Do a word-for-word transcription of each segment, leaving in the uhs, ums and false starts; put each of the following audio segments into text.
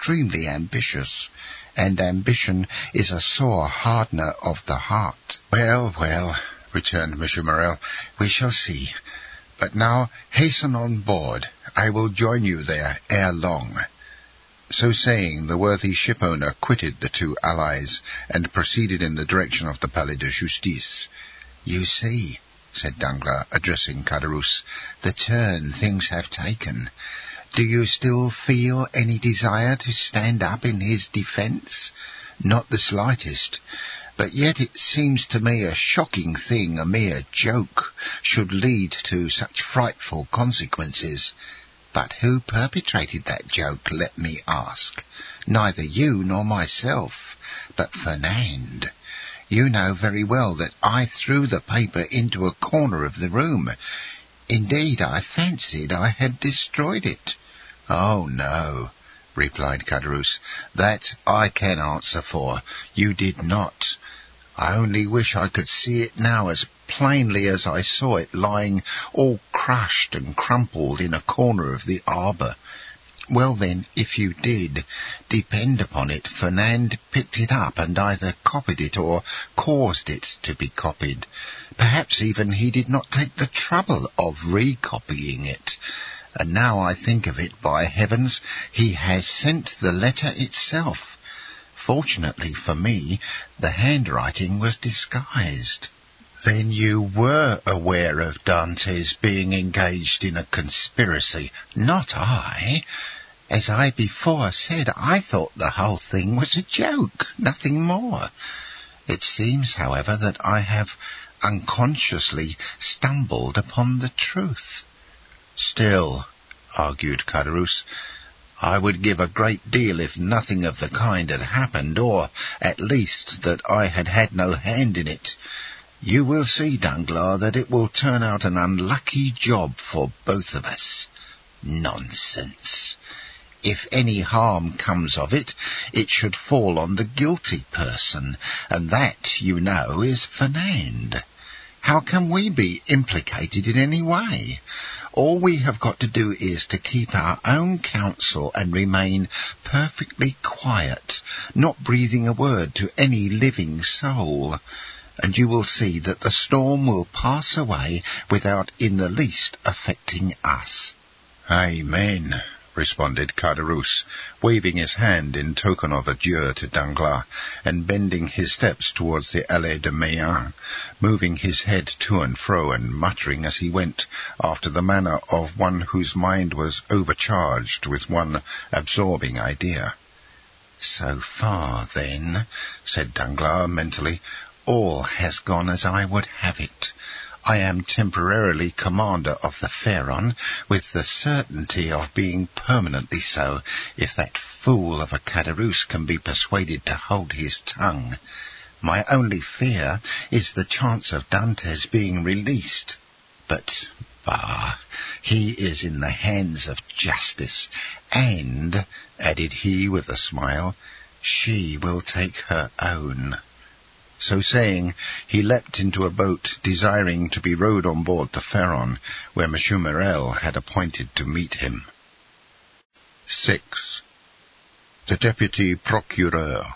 extremely ambitious, and ambition is a sore hardener of the heart." "Well, well," returned Monsieur Morel, "we shall see. But now hasten on board. I will join you there ere long." So saying, the worthy shipowner quitted the two allies, and proceeded in the direction of the Palais de Justice. "You see," said Danglars, addressing Caderousse, "the turn things have taken. Do you still feel any desire to stand up in his defence?" "Not the slightest. But yet it seems to me a shocking thing a mere joke should lead to such frightful consequences. But who perpetrated that joke, let me ask? Neither you nor myself, but Fernand. You know very well that I threw the paper into a corner of the room. Indeed, I fancied I had destroyed it." "Oh, no," replied Caderousse, "that I can answer for. You did not. I only wish I could see it now as plainly as I saw it lying all crushed and crumpled in a corner of the arbour. Well then, if you did, depend upon it, Fernand picked it up and either copied it or caused it to be copied. Perhaps even he did not take the trouble of recopying it. And now I think of it, by heavens, he has sent the letter itself. Fortunately for me, the handwriting was disguised." "Then you were aware of Dantès being engaged in a conspiracy?" "Not I. As I before said, I thought the whole thing was a joke, nothing more. It seems, however, that I have unconsciously stumbled upon the truth." "Still," argued Caderousse, "I would give a great deal if nothing of the kind had happened, or, at least, that I had had no hand in it. You will see, Danglars, that it will turn out an unlucky job for both of us." "Nonsense. If any harm comes of it, it should fall on the guilty person, and that, you know, is Fernand. How can we be implicated in any way? All we have got to do is to keep our own counsel and remain perfectly quiet, not breathing a word to any living soul, and you will see that the storm will pass away without in the least affecting us." "Amen," responded Caderousse, waving his hand in token of adieu to Danglars, and bending his steps towards the Allée de Meilhan, moving his head to and fro, and muttering as he went, after the manner of one whose mind was overcharged with one absorbing idea. "So far, then," said Danglars mentally, "all has gone as I would have it. I am temporarily commander of the Pharaon, with the certainty of being permanently so, if that fool of a Caderousse can be persuaded to hold his tongue. My only fear is the chance of Dantès being released. But, bah, he is in the hands of justice, and, added he with a smile, she will take her own." So saying, he leapt into a boat, desiring to be rowed on board the Pharaon, where Monsieur Morel had appointed to meet him. six. The Deputy Procureur.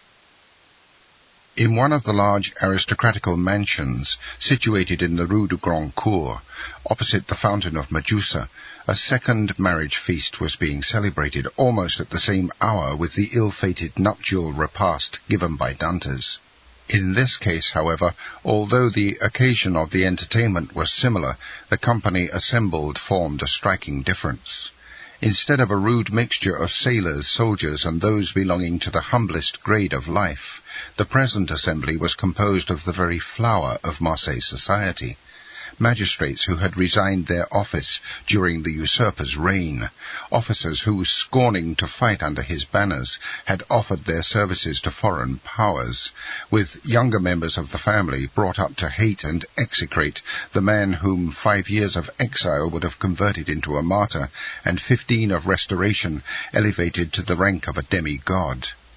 In one of the large aristocratical mansions situated in the Rue du Grand Cour, opposite the Fountain of Medusa, a second marriage feast was being celebrated almost at the same hour with the ill-fated nuptial repast given by Dantès. In this case, however, although the occasion of the entertainment was similar, the company assembled formed a striking difference. Instead of a rude mixture of sailors, soldiers, and those belonging to the humblest grade of life, the present assembly was composed of the very flower of Marseille society. Magistrates who had resigned their office during the usurper's reign, officers who, scorning to fight under his banners, had offered their services to foreign powers, with younger members of the family brought up to hate and execrate the man whom five years of exile would have converted into a martyr, and fifteen of restoration elevated to the rank of a demigod.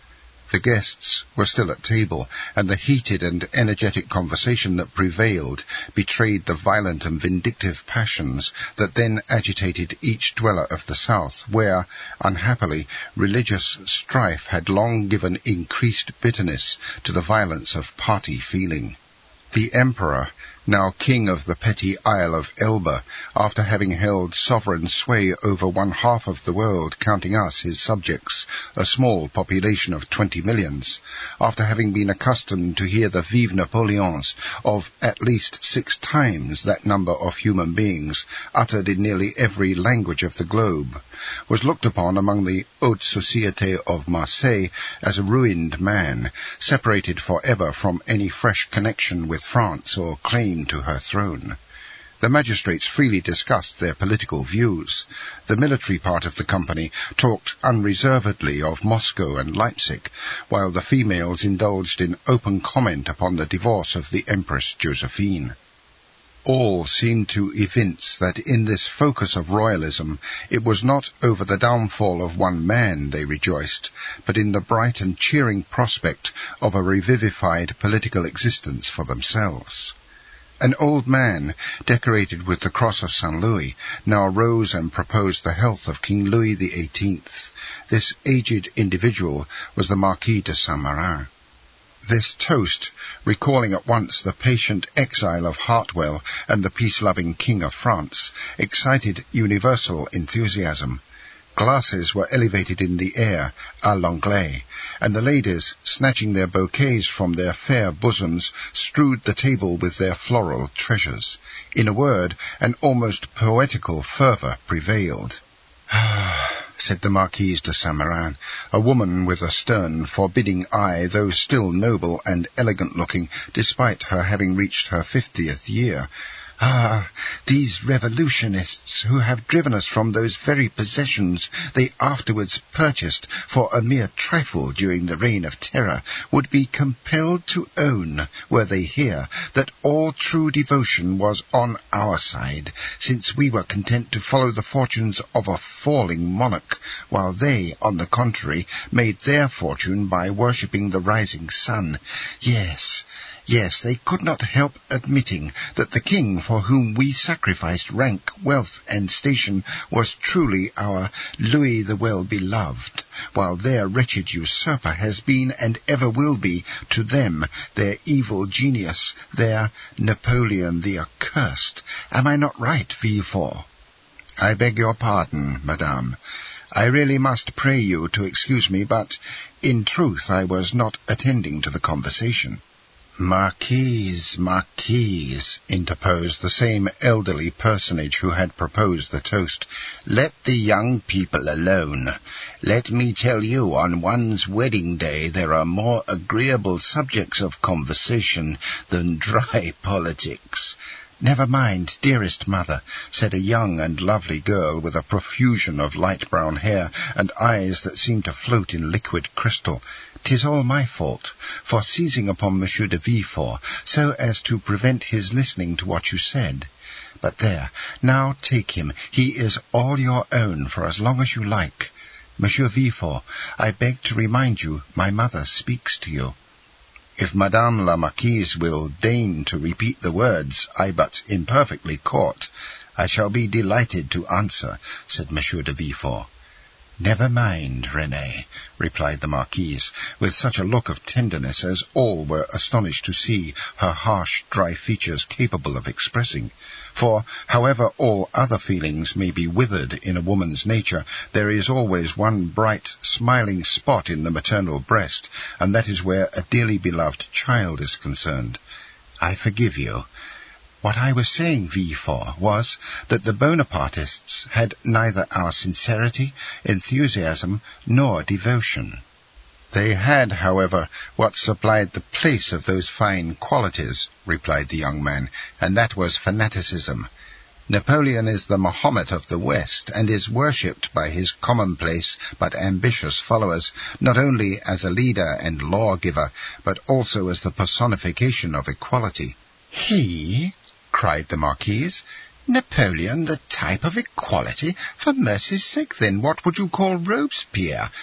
The guests were still at table, and the heated and energetic conversation that prevailed betrayed the violent and vindictive passions that then agitated each dweller of the south, where, unhappily, religious strife had long given increased bitterness to the violence of party feeling. The emperor, now king of the petty Isle of Elba, after having held sovereign sway over one half of the world, counting us, his subjects, a small population of twenty millions, after having been accustomed to hear the Vive Napoleons of at least six times that number of human beings, uttered in nearly every language of the globe, was looked upon among the haute société of Marseille as a ruined man, separated for ever from any fresh connection with France or claim to her throne. The magistrates freely discussed their political views. The military part of the company talked unreservedly of Moscow and Leipzig, while the females indulged in open comment upon the divorce of the Empress Josephine. All seemed to evince that in this focus of royalism it was not over the downfall of one man they rejoiced, but in the bright and cheering prospect of a revivified political existence for themselves. An old man, decorated with the cross of Saint Louis, now rose and proposed the health of King Louis the Eighteenth. This aged individual was the Marquis de Saint-Marin. This toast, recalling at once the patient exile of Hartwell and the peace-loving King of France, excited universal enthusiasm. Glasses were elevated in the air, à l'anglais, and the ladies, snatching their bouquets from their fair bosoms, strewed the table with their floral treasures. In a word, an almost poetical fervour prevailed. "Ah," said the Marquise de Saint-Marin, a woman with a stern, forbidding eye, though still noble and elegant-looking, despite her having reached her fiftieth year. "Ah, these revolutionists who have driven us from those very possessions they afterwards purchased for a mere trifle during the reign of terror would be compelled to own, were they here, that all true devotion was on our side, since we were content to follow the fortunes of a falling monarch, while they, on the contrary, made their fortune by worshipping the rising sun. Yes, Yes, they could not help admitting that the king for whom we sacrificed rank, wealth, and station was truly our Louis the Well-Beloved, while their wretched usurper has been and ever will be to them their evil genius, their Napoleon the Accursed. Am I not right, Villefort?" "I beg your pardon, madame. I really must pray you to excuse me, but in truth I was not attending to the conversation." "Marquise, Marquise," interposed the same elderly personage who had proposed the toast, "let the young people alone. Let me tell you, on one's wedding day there are more agreeable subjects of conversation than dry politics." "Never mind, dearest mother," said a young and lovely girl with a profusion of light brown hair and eyes that seemed to float in liquid crystal. "'Tis all my fault, for seizing upon Monsieur de Villefort, so as to prevent his listening to what you said. But there, now take him. He is all your own for as long as you like. Monsieur Villefort, I beg to remind you my mother speaks to you." "If Madame la Marquise will deign to repeat the words I but imperfectly caught, I shall be delighted to answer," said Monsieur de Villefort. "Never mind, Renée," replied the Marquise, with such a look of tenderness as all were astonished to see her harsh, dry features capable of expressing. For, however all other feelings may be withered in a woman's nature, there is always one bright, smiling spot in the maternal breast, and that is where a dearly beloved child is concerned. "I forgive you. What I was saying, Villefort, was that the Bonapartists had neither our sincerity, enthusiasm, nor devotion." "They had, however, what supplied the place of those fine qualities," replied the young man, "and that was fanaticism. Napoleon is the Mahomet of the West, and is worshipped by his commonplace but ambitious followers, not only as a leader and lawgiver, but also as the personification of equality." "He?" cried the Marquise. "Napoleon, the type of equality? For mercy's sake, then, what would you call Robespierre?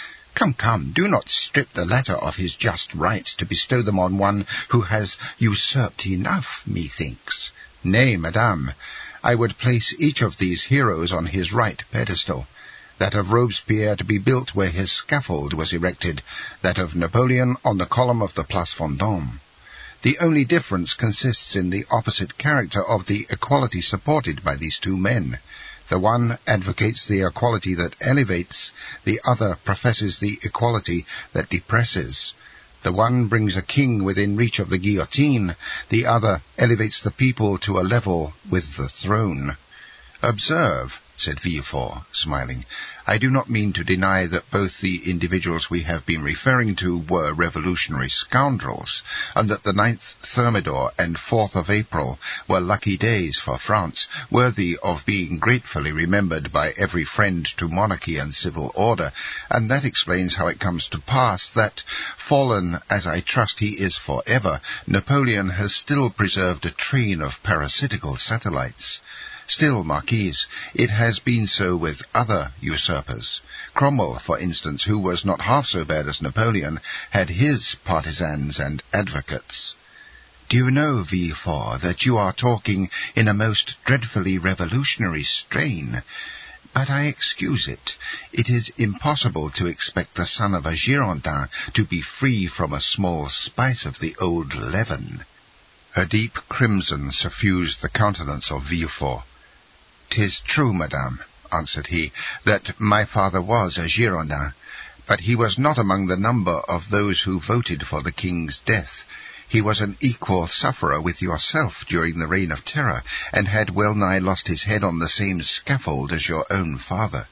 Come, come, do not strip the latter of his just rights to bestow them on one who has usurped enough, methinks. Nay, madame, I would place each of these heroes on his right pedestal, that of Robespierre to be built where his scaffold was erected, that of Napoleon on the column of the Place Vendôme. The only difference consists in the opposite character of the equality supported by these two men. The one advocates the equality that elevates, the other professes the equality that depresses. The one brings a king within reach of the guillotine, the other elevates the people to a level with the throne. Observe, said Villefort, smiling, I do not mean to deny that both the individuals we have been referring to were revolutionary scoundrels, and that the ninth Thermidor and fourth of April were lucky days for France, worthy of being gratefully remembered by every friend to monarchy and civil order, and that explains how it comes to pass that, fallen as I trust he is for ever, Napoleon has still preserved a train of parasitical satellites. Still, Marquise, it has been so with other usurpers. Cromwell, for instance, who was not half so bad as Napoleon, had his partisans and advocates. Do you know, Villefort, that you are talking in a most dreadfully revolutionary strain? But I excuse it. It is impossible to expect the son of a Girondin to be free from a small spice of the old leaven. Her deep crimson suffused the countenance of Villefort. "'Tis true, madame," answered he, "that my father was a Girondin, but he was not among the number of those who voted for the king's death. He was an equal sufferer with yourself during the Reign of Terror, and had well nigh lost his head on the same scaffold as your own father."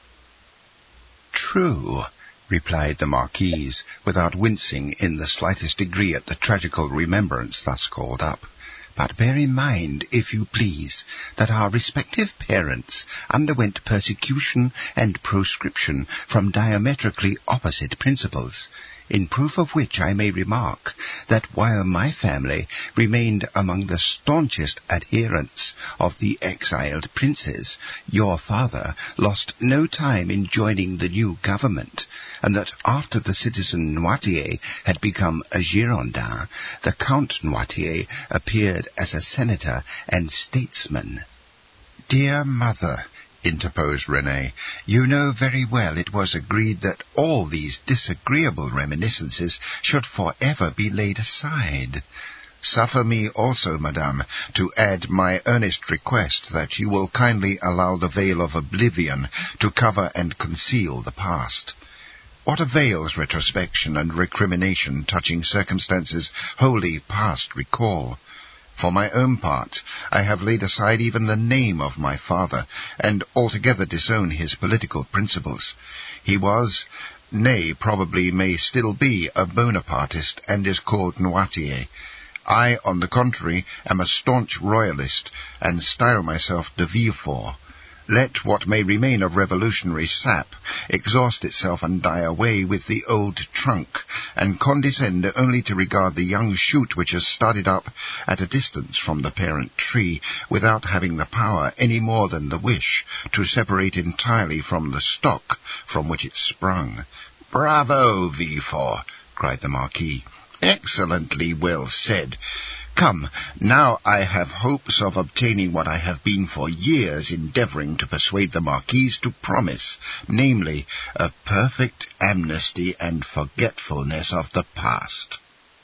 "True," replied the Marquise, without wincing in the slightest degree at the tragical remembrance thus called up. "But bear in mind, if you please, that our respective parents underwent persecution and proscription from diametrically opposite principles, in proof of which I may remark that while my family remained among the staunchest adherents of the exiled princes, your father lost no time in joining the new government, and that after the citizen Noirtier had become a Girondin, the Count Noirtier appeared as a senator and statesman." "Dear mother," interposed Renée, "you know very well it was agreed that all these disagreeable reminiscences should forever be laid aside. Suffer me also, madame, to add my earnest request that you will kindly allow the veil of oblivion to cover and conceal the past. What avails retrospection and recrimination touching circumstances wholly past recall? For my own part, I have laid aside even the name of my father, and altogether disown his political principles. He was, nay, probably may still be, a Bonapartist, and is called Noirtier. I, on the contrary, am a staunch royalist, and style myself de Villefort. Let what may remain of revolutionary sap exhaust itself and die away with the old trunk, and condescend only to regard the young shoot which has started up at a distance from the parent tree, without having the power, any more than the wish, to separate entirely from the stock from which it sprung." "Bravo, Villefort!" cried the Marquis. "Excellently well said. Come, now I have hopes of obtaining what I have been for years endeavouring to persuade the Marquise to promise, namely, a perfect amnesty and forgetfulness of the past."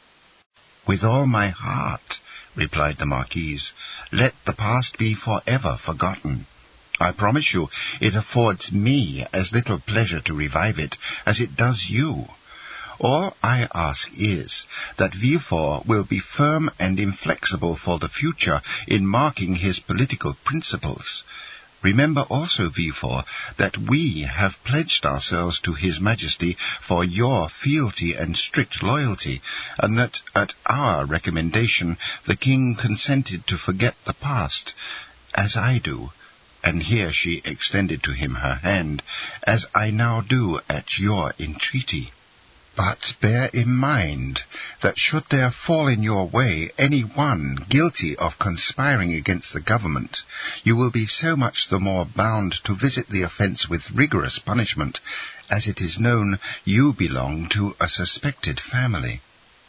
"With all my heart," replied the Marquise. "Let the past be for ever forgotten. I promise you it affords me as little pleasure to revive it as it does you. All I ask is, that Villefort will be firm and inflexible for the future in marking his political principles. Remember also, Villefort, that we have pledged ourselves to His Majesty for your fealty and strict loyalty, and that at our recommendation the King consented to forget the past, as I do, and here she extended to him her hand, as I now do at your entreaty. But bear in mind that should there fall in your way any one guilty of conspiring against the government, you will be so much the more bound to visit the offence with rigorous punishment, as it is known you belong to a suspected family.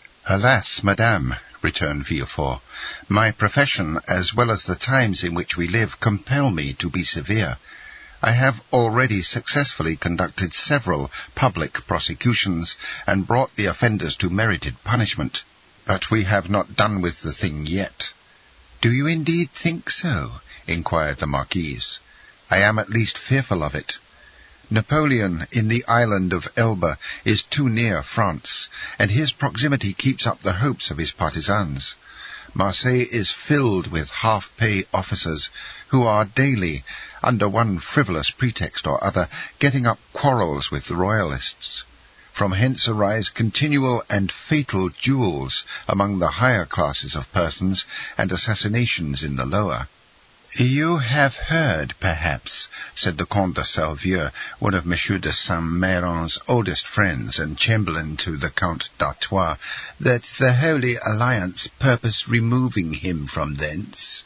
Alas, madame, returned Villefort, my profession, as well as the times in which we live, compel me to be severe. I have already successfully conducted several public prosecutions and brought the offenders to merited punishment, but we have not done with the thing yet. Do you indeed think so? Inquired the Marquise. I am at least fearful of it. Napoleon in the island of Elba is too near France, and his proximity keeps up the hopes of his partisans. Marseille is filled with half-pay officers who are daily, under one frivolous pretext or other, getting up quarrels with the royalists. From hence arise continual and fatal duels among the higher classes of persons, and assassinations in the lower. You have heard, perhaps, said the Comte de Salvieux, one of Monsieur de Saint-Méran's oldest friends and chamberlain to the Count d'Artois, that the Holy Alliance purpose removing him from thence.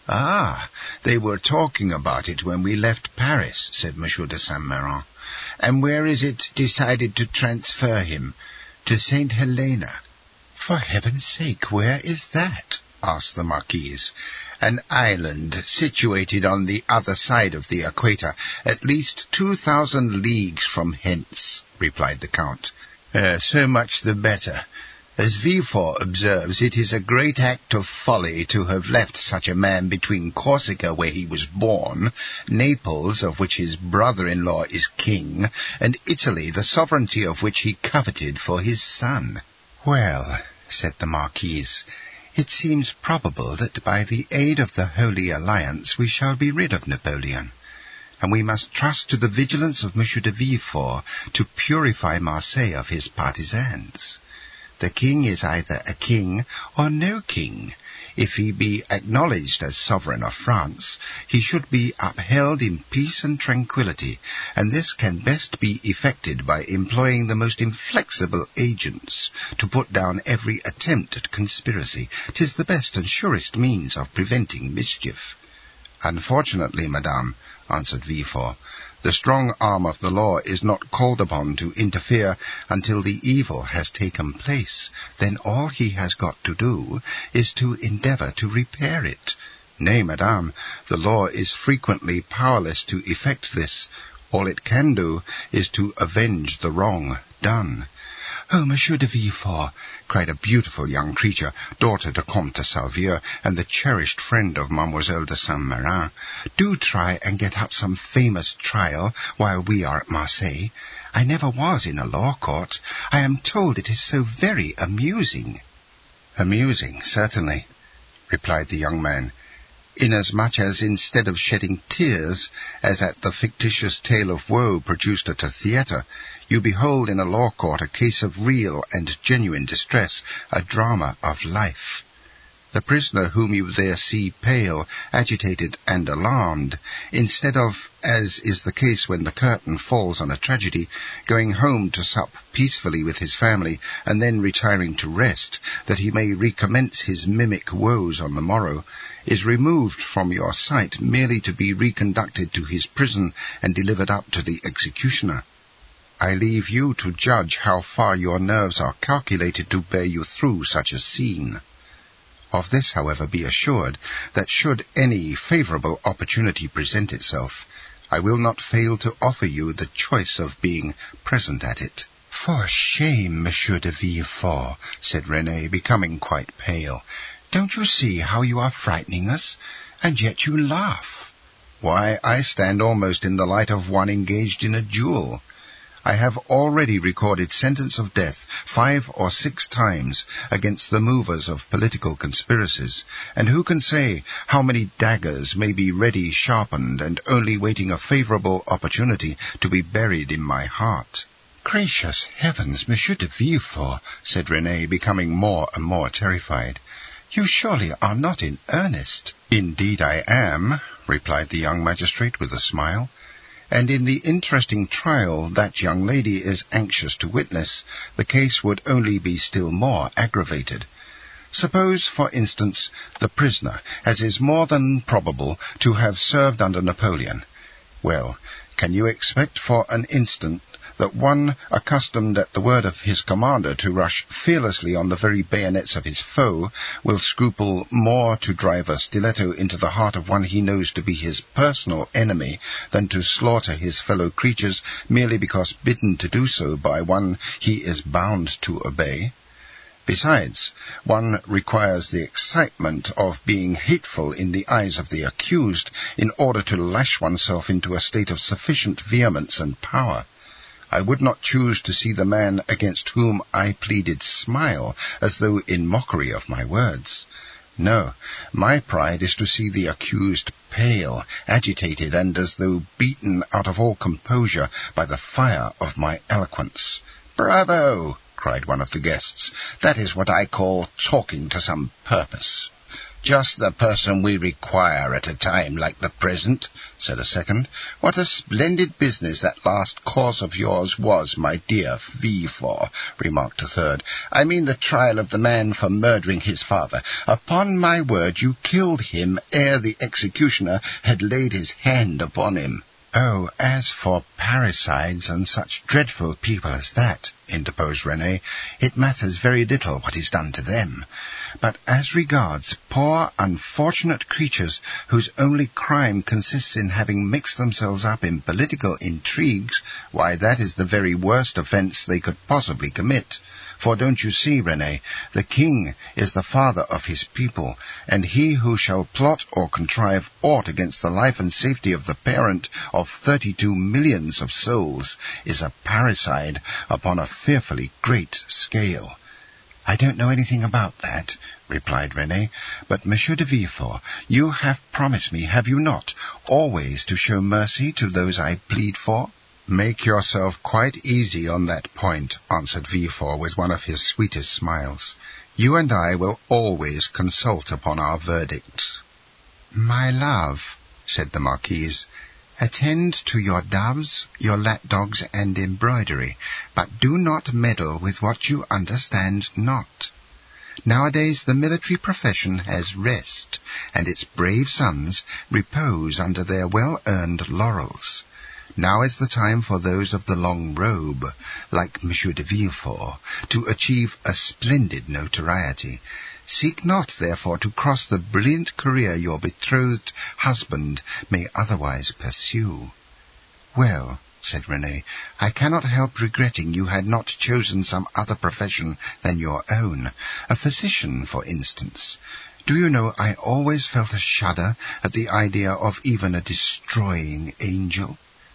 Ah, they were talking about it when we left Paris, said Monsieur de Saint-Méran. And where is it decided to transfer him? To Saint Helena. For heaven's sake, where is that? Asked the Marquise. An island situated on the other side of the equator, at least two thousand leagues from hence, replied the Count. Uh, so much the better. As Villefort observes, it is a great act of folly to have left such a man between Corsica, where he was born, Naples, of which his brother-in-law is king, and Italy, the sovereignty of which he coveted for his son. Well, said the Marquise, it seems probable that by the aid of the Holy Alliance we shall be rid of Napoleon, and we must trust to the vigilance of Monsieur de Villefort to purify Marseille of his partisans. The king is either a king or no king. If he be acknowledged as sovereign of France, he should be upheld in peace and tranquillity, and this can best be effected by employing the most inflexible agents to put down every attempt at conspiracy. 'Tis the best and surest means of preventing mischief. Unfortunately, madame, answered Villefort, the strong arm of the law is not called upon to interfere until the evil has taken place. Then all he has got to do is to endeavour to repair it. Nay, madame, the law is frequently powerless to effect this. All it can do is to avenge the wrong done. Oh, Monsieur de Villefort, cried a beautiful young creature, daughter to Comte de Salvieux, and the cherished friend of Mademoiselle de Saint-Méran, do try and get up some famous trial while we are at Marseille. I never was in a law court. I am told it is so very amusing. Amusing, certainly, replied the young man, inasmuch as instead of shedding tears, as at the fictitious tale of woe produced at a theatre, you behold in a law court a case of real and genuine distress, a drama of life. The prisoner whom you there see pale, agitated, and alarmed, instead of, as is the case when the curtain falls on a tragedy, going home to sup peacefully with his family, and then retiring to rest, that he may recommence his mimic woes on the morrow, is removed from your sight merely to be reconducted to his prison and delivered up to the executioner. I leave you to judge how far your nerves are calculated to bear you through such a scene. Of this, however, be assured, that should any favourable opportunity present itself, I will not fail to offer you the choice of being present at it. For shame, Monsieur de Villefort, said Renée, becoming quite pale. Don't you see how you are frightening us? And yet you laugh. Why, I stand almost in the light of one engaged in a duel. I have already recorded sentence of death five or six times against the movers of political conspiracies, and who can say how many daggers may be ready sharpened and only waiting a favourable opportunity to be buried in my heart? Gracious heavens, Monsieur de Villefort, said Renée, becoming more and more terrified. You surely are not in earnest. Indeed I am, replied the young magistrate with a smile. and in the interesting trial that young lady is anxious to witness, the case would only be still more aggravated. Suppose, for instance, the prisoner, as is more than probable, to have served under Napoleon. Well, can you expect for an instant that one accustomed at the word of his commander to rush fearlessly on the very bayonets of his foe will scruple more to drive a stiletto into the heart of one he knows to be his personal enemy than to slaughter his fellow creatures merely because bidden to do so by one he is bound to obey? Besides, one requires the excitement of being hateful in the eyes of the accused in order to lash oneself into a state of sufficient vehemence and power. I would not choose to see the man against whom I pleaded smile, as though in mockery of my words. No, my pride is to see the accused pale, agitated, and as though beaten out of all composure by the fire of my eloquence. "Bravo!" cried one of the guests. "That is what I call talking to some purpose." "Just the person we require at a time like the present," said a second. "What a splendid business that last cause of yours was, my dear Villefort," remarked a third. "I mean the trial of the man for murdering his father. Upon my word, you killed him ere the executioner had laid his hand upon him." "Oh, as for parricides and such dreadful people as that," interposed René, "it matters very little what is done to them. But as regards poor, unfortunate creatures whose only crime consists in having mixed themselves up in political intrigues, why, that is the very worst offence they could possibly commit. For don't you see, René, the king is the father of his people, and he who shall plot or contrive aught against the life and safety of the parent of thirty-two millions of souls is a parricide upon a fearfully great scale." "I don't know anything about that," replied René, "but Monsieur de Villefort, you have promised me, have you not, always to show mercy to those I plead for?" "Make yourself quite easy on that point," answered Villefort with one of his sweetest smiles. "You and I will always consult upon our verdicts." "My love," said the Marquise, "attend to your doves, your lapdogs, and embroidery, but do not meddle with what you understand not. Nowadays the military profession has rest, and its brave sons repose under their well-earned laurels. Now is the time for those of the long robe, like Monsieur de Villefort, to achieve a splendid notoriety. Seek not, therefore, to cross the brilliant career your betrothed husband may otherwise pursue." "Well," said René, "I cannot help regretting you had not chosen some other profession than your own, a physician, for instance. Do you know, I always felt a shudder at the idea of even a destroying angel."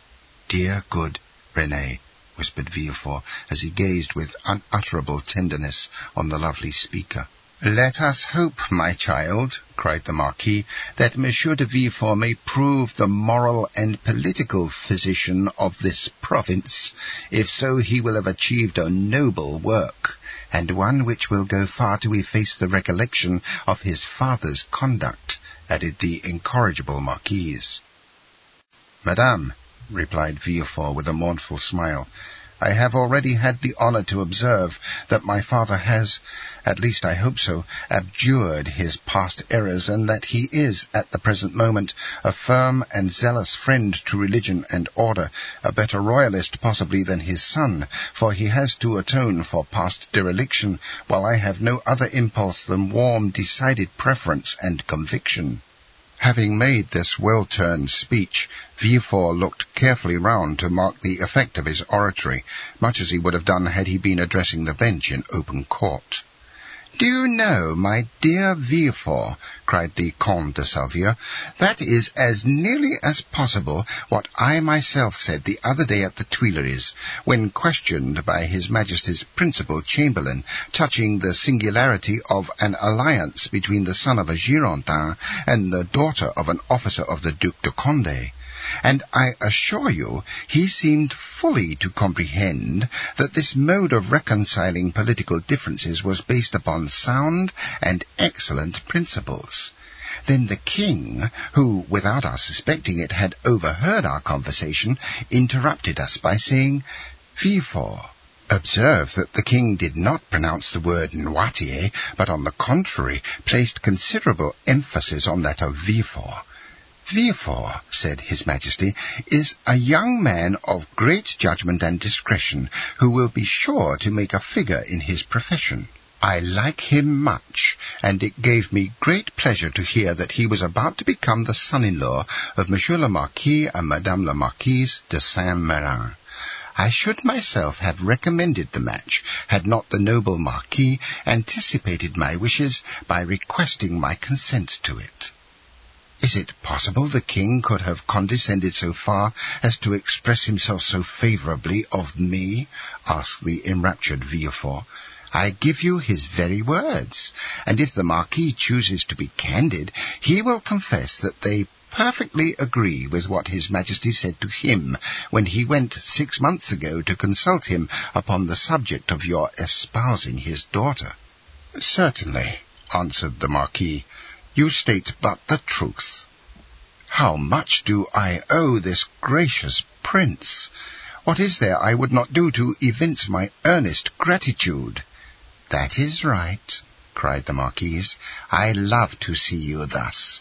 "Dear good René," whispered Villefort, as he gazed with unutterable tenderness on the lovely speaker. "Let us hope, my child," cried the Marquis, "that Monsieur de Villefort may prove the moral and political physician of this province. If so, he will have achieved a noble work, and one which will go far to efface the recollection of his father's conduct," added the incorrigible Marquise. "Madame," replied Villefort with a mournful smile, "I have already had the honour to observe that my father has, at least I hope so, abjured his past errors, and that he is, at the present moment, a firm and zealous friend to religion and order, a better royalist possibly than his son, for he has to atone for past dereliction, while I have no other impulse than warm, decided preference and conviction." Having made this well-turned speech, Villefort looked carefully round to mark the effect of his oratory, much as he would have done had he been addressing the bench in open court. "Do you know, my dear Villefort," cried the Comte de Salvieux, "that is as nearly as possible what I myself said the other day at the Tuileries, when questioned by His Majesty's principal chamberlain touching the singularity of an alliance between the son of a Girondin and the daughter of an officer of the Duc de Condé. And I assure you he seemed fully to comprehend that this mode of reconciling political differences was based upon sound and excellent principles. Then the king, who, without our suspecting it, had overheard our conversation, interrupted us by saying, Villefort. Observe that the king did not pronounce the word Noirtier, but on the contrary placed considerable emphasis on that of Villefort. Villefort, said His Majesty, is a young man of great judgment and discretion, who will be sure to make a figure in his profession. I like him much, and it gave me great pleasure to hear that he was about to become the son-in-law of Monsieur le Marquis and Madame la Marquise de Saint-Méran. I should myself have recommended the match, had not the noble Marquis anticipated my wishes by requesting my consent to it. Is it possible the king could have condescended so far as to express himself so favourably of me? Asked the enraptured Villefort. I give you his very words, and if the Marquis chooses to be candid, he will confess that they perfectly agree with what His Majesty said to him when he went six months ago to consult him upon the subject of your espousing his daughter. Certainly, answered the Marquis. You state but the truth. How much do I owe this gracious prince? What is there I would not do to evince my earnest gratitude? That is right, cried the Marquise. I love to see you thus.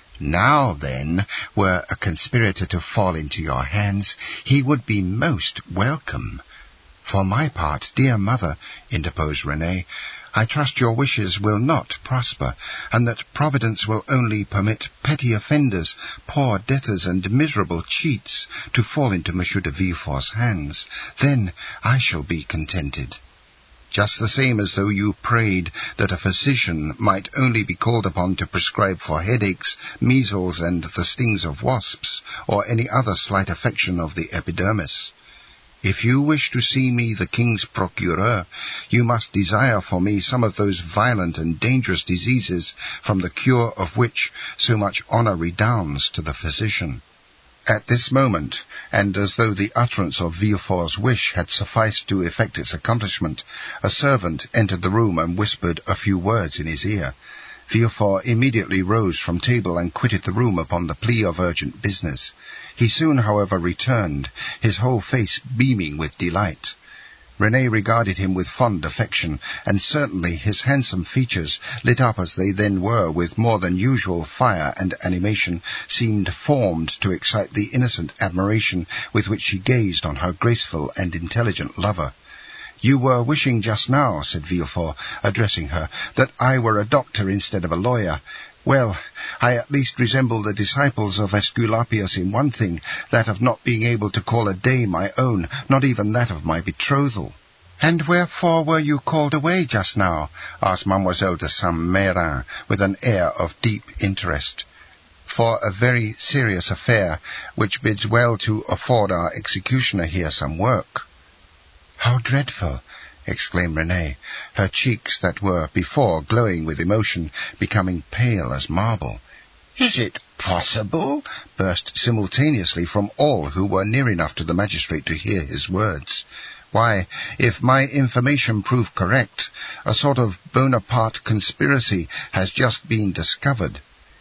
Now, then, were a conspirator to fall into your hands, he would be most welcome. For my part, dear mother, interposed Renée, I trust your wishes will not prosper, and that Providence will only permit petty offenders, poor debtors, and miserable cheats to fall into Monsieur de Villefort's hands. Then I shall be contented. Just the same as though you prayed that a physician might only be called upon to prescribe for headaches, measles, and the stings of wasps, or any other slight affection of the epidermis. If you wish to see me the king's procureur, you must desire for me some of those violent and dangerous diseases from the cure of which so much honour redounds to the physician. At this moment, and as though the utterance of Villefort's wish had sufficed to effect its accomplishment, a servant entered the room and whispered a few words in his ear. Villefort immediately rose from table and quitted the room upon the plea of urgent business. He soon, however, returned, his whole face beaming with delight. Renée regarded him with fond affection, and certainly his handsome features, lit up as they then were with more than usual fire and animation, seemed formed to excite the innocent admiration with which she gazed on her graceful and intelligent lover. You were wishing just now, said Villefort, addressing her, that I were a doctor instead of a lawyer. Well, I at least resemble the disciples of Aesculapius in one thing, that of not being able to call a day my own, not even that of my betrothal. And wherefore were you called away just now? Asked Mademoiselle de Saint-Méran, with an air of deep interest. For a very serious affair, which bids well to afford our executioner here some work. How dreadful! Exclaimed Renée, her cheeks that were before glowing with emotion becoming pale as marble. Is it possible? Burst simultaneously from all who were near enough to the magistrate to hear his words. Why, if my information prove correct, a sort of Bonaparte conspiracy has just been discovered.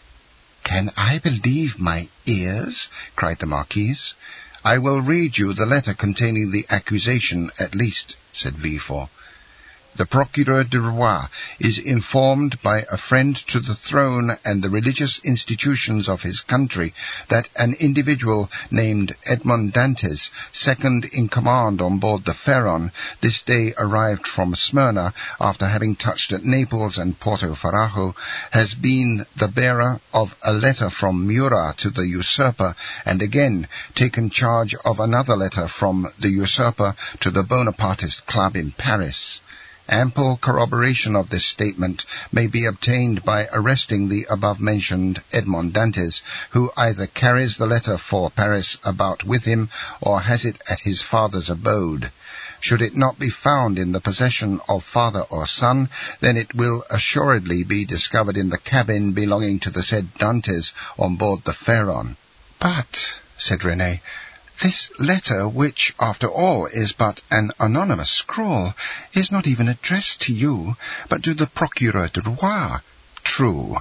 Can I believe my ears? Cried the Marquise. I will read you the letter containing the accusation at least, said Villefort. The Procureur du Roi is informed by a friend to the throne and the religious institutions of his country that an individual named Edmond Dantès, second in command on board the Pharaon, this day arrived from Smyrna after having touched at Naples and Porto Ferrajo, has been the bearer of a letter from Murat to the usurper, and again taken charge of another letter from the usurper to the Bonapartist club in Paris. Ample corroboration of this statement may be obtained by arresting the above-mentioned Edmond Dantès, who either carries the letter for Paris about with him or has it at his father's abode. Should it not be found in the possession of father or son, then it will assuredly be discovered in the cabin belonging to the said Dantès on board the Pharaon. But, said Renée, this letter, which, after all, is but an anonymous scrawl, is not even addressed to you, but to the Procureur du Roi. True,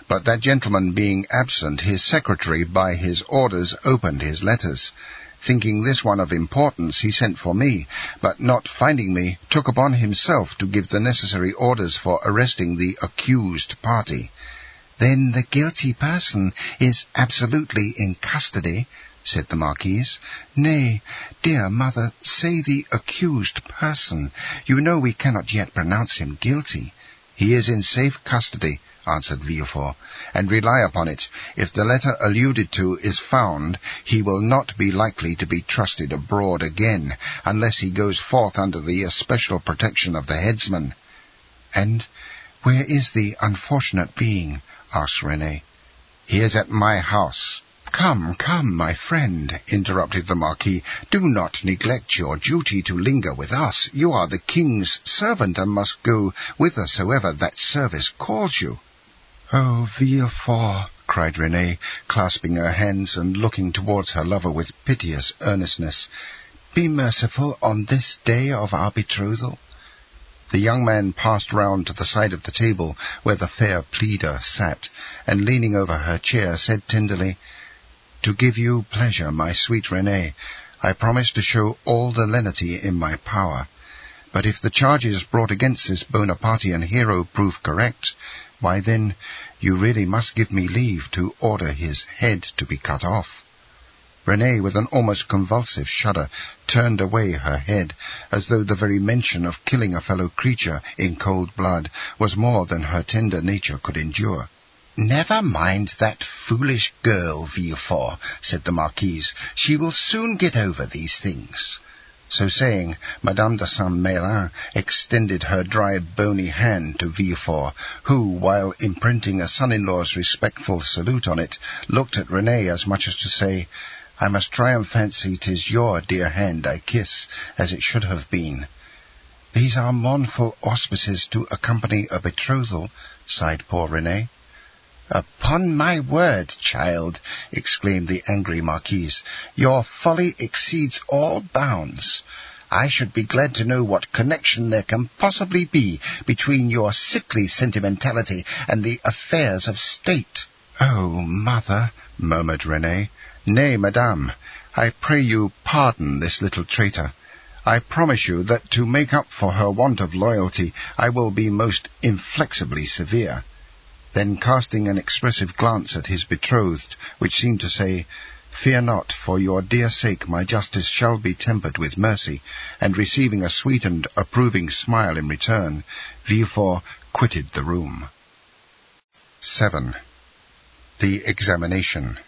But that gentleman being absent, his secretary by his orders opened his letters. Thinking this one of importance, he sent for me, but not finding me, took upon himself to give the necessary orders for arresting the accused party." "Then the guilty person is absolutely in custody?" said the Marquise. "Nay, dear mother, say the accused person. You know we cannot yet pronounce him guilty." "He is in safe custody," answered Villefort, "and rely upon it, if the letter alluded to is found, he will not be likely to be trusted abroad again, unless he goes forth under the especial protection of the headsman." "And where is the unfortunate being?" asked Renée. "He is at my house." "Come, come, my friend," interrupted the Marquis, "do not neglect your duty to linger with us. You are the king's servant, and must go whithersoever that service calls you." "Oh, Villefort," cried Renée, clasping her hands and looking towards her lover with piteous earnestness, "be merciful on this day of our betrothal." The young man passed round to the side of the table where the fair pleader sat, and leaning over her chair, said tenderly, "To give you pleasure, my sweet Renée, I promise to show all the lenity in my power. But if the charges brought against this Bonapartean hero prove correct, why then you really must give me leave to order his head to be cut off." Renée, with an almost convulsive shudder, turned away her head, as though the very mention of killing a fellow creature in cold blood was more than her tender nature could endure. "Never mind that foolish girl, Villefort," said the Marquise. "She will soon get over these things." So saying, Madame de Saint-Méran extended her dry, bony hand to Villefort, who, while imprinting a son-in-law's respectful salute on it, looked at Renée as much as to say, "I must try and fancy 'tis your dear hand I kiss, as it should have been." "These are mournful auspices to accompany a betrothal," sighed poor Renée. "Upon my word, child," exclaimed the angry Marquise, "your folly exceeds all bounds. I should be glad to know what connection there can possibly be between your sickly sentimentality and the affairs of state." "Oh, mother," murmured Renée. "Nay, madame, I pray you pardon this little traitor. I promise you that to make up for her want of loyalty, I will be most inflexibly severe." Then, casting an expressive glance at his betrothed, which seemed to say, "Fear not, for your dear sake my justice shall be tempered with mercy," and receiving a sweet and approving smile in return, Villefort quitted the room. seven. The Examination.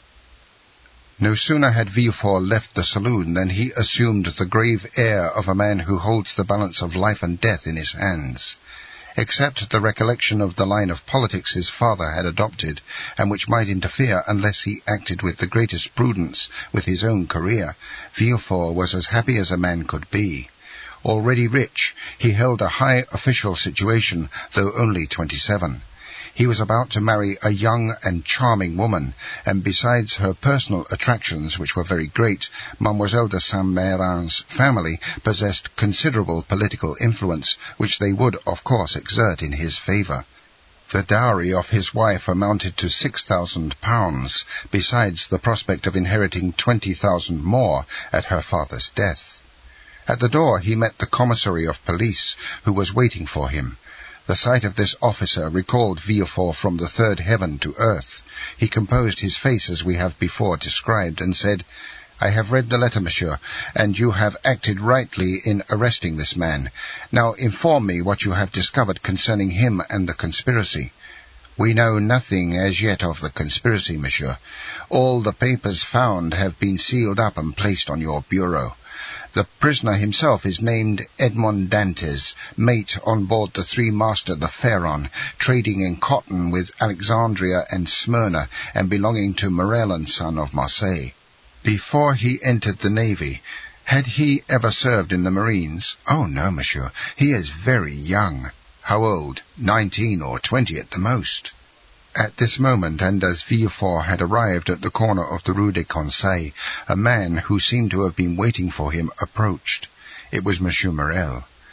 No sooner had Villefort left the saloon than he assumed the grave air of a man who holds the balance of life and death in his hands. Except the recollection of the line of politics his father had adopted, and which might interfere unless he acted with the greatest prudence with his own career, Villefort was as happy as a man could be. Already rich, he held a high official situation, though only twenty-seven. He was about to marry a young and charming woman, and besides her personal attractions, which were very great, Mademoiselle de Saint-Méran's family possessed considerable political influence, which they would, of course, exert in his favour. The dowry of his wife amounted to six thousand pounds, besides the prospect of inheriting twenty thousand more at her father's death. At the door he met the commissary of police, who was waiting for him. The sight of this officer recalled Villefort from the third heaven to earth. He composed his face as we have before described, and said, "I have read the letter, monsieur, and you have acted rightly in arresting this man. Now inform me what you have discovered concerning him and the conspiracy." "We know nothing as yet of the conspiracy, monsieur. All the papers found have been sealed up and placed on your bureau. The prisoner himself is named Edmond Dantès, mate on board the three-master the Pharaon, trading in cotton with Alexandria and Smyrna, and belonging to Morel and Son of Marseille. Before he entered the navy, had he ever served in the marines?" "Oh, no, monsieur. He is very young." "How old? Nineteen or twenty at the most." At this moment, and as Villefort had arrived at the corner of the Rue des Conseils, a man who seemed to have been waiting for him approached. It was Monsieur Morel.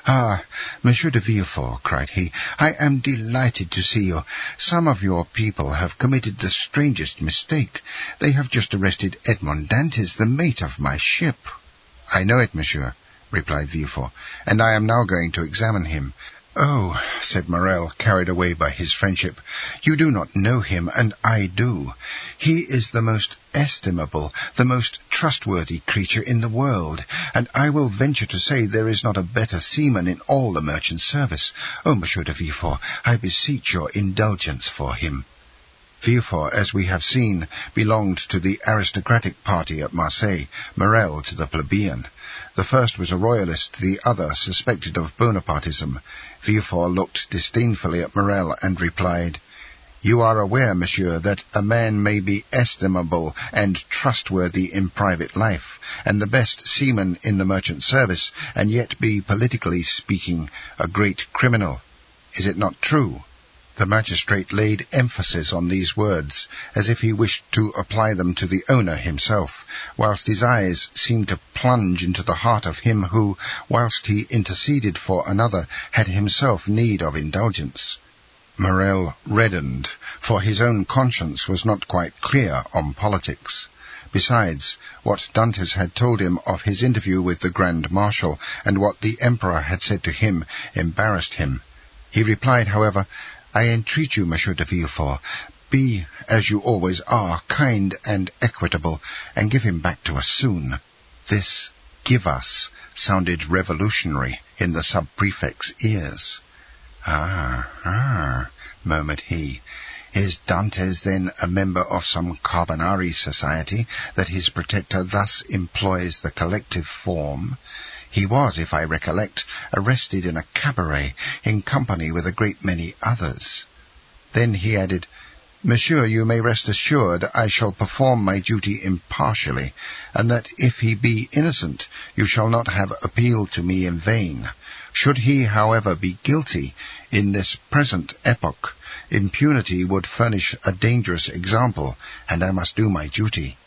"Ah, Monsieur de Villefort," cried he, "I am delighted to see you. Some of your people have committed the strangest mistake. They have just arrested Edmond Dantès, the mate of my ship." "I know it, monsieur," replied Villefort, "and I am now going to examine him." "Oh," said Morrel, carried away by his friendship, "you do not know him, and I do. He is the most estimable, the most trustworthy creature in the world, and I will venture to say there is not a better seaman in all the merchant service. Oh, Monsieur de Villefort, I beseech your indulgence for him." Villefort, as we have seen, belonged to the aristocratic party at Marseille, Morrel to the plebeian. The first was a royalist, the other suspected of Bonapartism. Villefort looked disdainfully at Morrel and replied, "You are aware, monsieur, that a man may be estimable and trustworthy in private life, and the best seaman in the merchant service, and yet be, politically speaking, a great criminal. Is it not true?" The magistrate laid emphasis on these words, as if he wished to apply them to the owner himself, whilst his eyes seemed to plunge into the heart of him who, whilst he interceded for another, had himself need of indulgence. Morrel reddened, for his own conscience was not quite clear on politics. Besides, what Dantès had told him of his interview with the Grand Marshal, and what the Emperor had said to him, embarrassed him. He replied, however, "I entreat you, Monsieur de Villefort, be, as you always are, kind and equitable, and give him back to us soon." This "give us" sounded revolutionary in the sub-prefect's ears. "Ah, ah," murmured he, "is Dantès then a member of some Carbonari society, that his protector thus employs the collective form? He was, if I recollect, arrested in a cabaret, in company with a great many others." Then he added, "Monsieur, you may rest assured I shall perform my duty impartially, and that if he be innocent, you shall not have appealed to me in vain. Should he, however, be guilty, in this present epoch, impunity would furnish a dangerous example, and I must do my duty."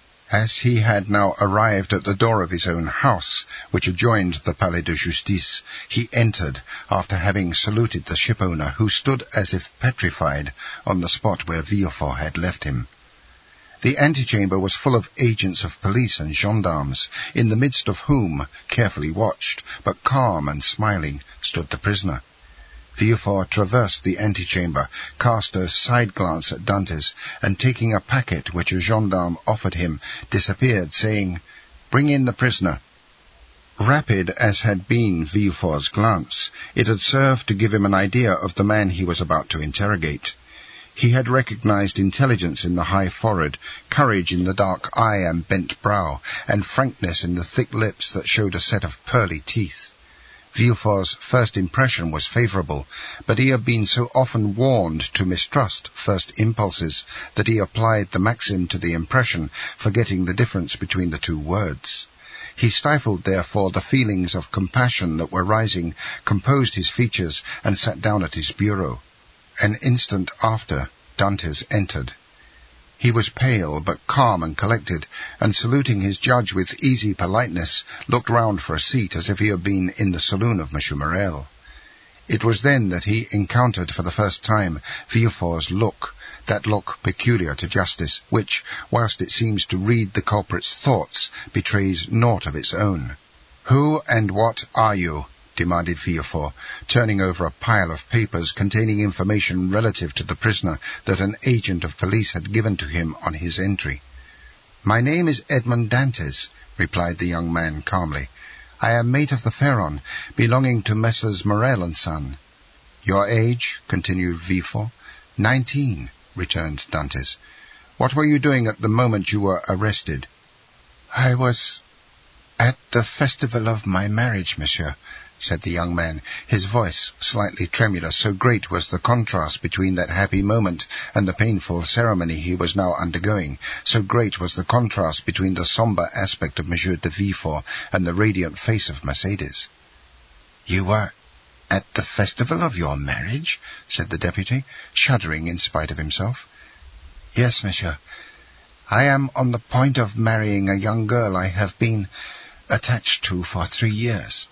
As he had now arrived at the door of his own house, which adjoined the Palais de Justice, he entered, after having saluted the shipowner, who stood as if petrified on the spot where Villefort had left him. The antechamber was full of agents of police and gendarmes, in the midst of whom, carefully watched, but calm and smiling, stood the prisoner. Villefort traversed the antechamber, cast a side-glance at Dantès, and taking a packet which a gendarme offered him, disappeared, saying, "Bring in the prisoner." Rapid as had been Villefort's glance, it had served to give him an idea of the man he was about to interrogate. He had recognized intelligence in the high forehead, courage in the dark eye and bent brow, and frankness in the thick lips that showed a set of pearly teeth. Villefort's first impression was favourable, but he had been so often warned to mistrust first impulses that he applied the maxim to the impression, forgetting the difference between the two words. He stifled, therefore, the feelings of compassion that were rising, composed his features, and sat down at his bureau. An instant after, Dantès entered. He was pale, but calm and collected, and saluting his judge with easy politeness, looked round for a seat as if he had been in the saloon of Monsieur Morrel. It was then that he encountered for the first time Villefort's look, that look peculiar to justice, which, whilst it seems to read the culprit's thoughts, betrays naught of its own. "Who and what are you?" demanded Villefort, turning over a pile of papers containing information relative to the prisoner that an agent of police had given to him on his entry. "My name is Edmond Dantès," replied the young man calmly. "I am mate of the Pharaon, belonging to Messrs. Morrel and Son." "Your age?" continued Villefort. "Nineteen," returned Dantès. "What were you doing at the moment you were arrested?" "I was at the festival of my marriage, monsieur," said the young man, his voice slightly tremulous, so great was the contrast between that happy moment and the painful ceremony he was now undergoing, so great was the contrast between the sombre aspect of Monsieur de Villefort and the radiant face of Mercédès. "You were at the festival of your marriage?" said the deputy, shuddering in spite of himself. "Yes, monsieur. I am on the point of marrying a young girl I have been attached to for three years."